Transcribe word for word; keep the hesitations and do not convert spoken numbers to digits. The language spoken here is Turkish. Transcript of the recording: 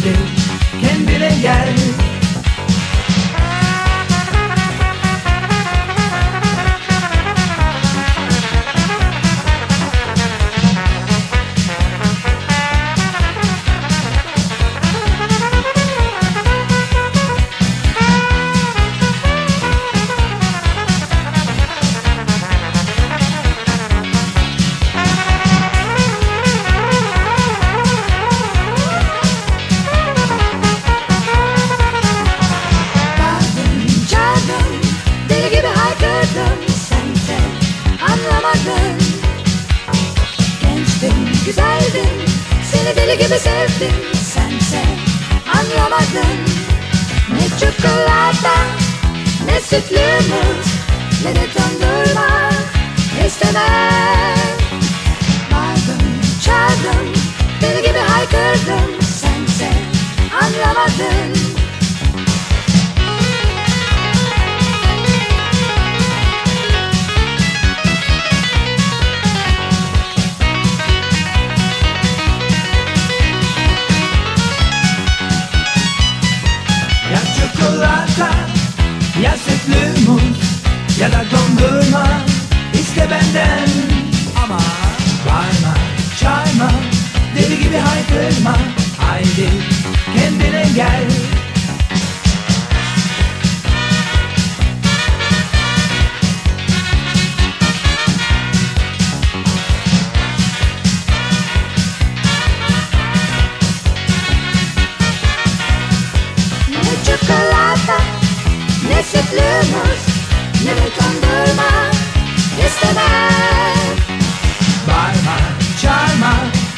Haydi kendine gel. Güzeldin, seni deli gibi sevdim. Sense anlamadın. Ne çikolata, ne sütlü muz, ne de dondurma istemem. Bağırdım, çağırdım, deli gibi haykırdım. Sense anlamadın. Ya çikolata, ya sütlü muz, ya da dondurma iste benden. Ama bağırma, çağırma, deli gibi haykırma. Haydi kendine gel. Ne sütlü muz, ne de dondurma istemem. Bağırma, çağırma,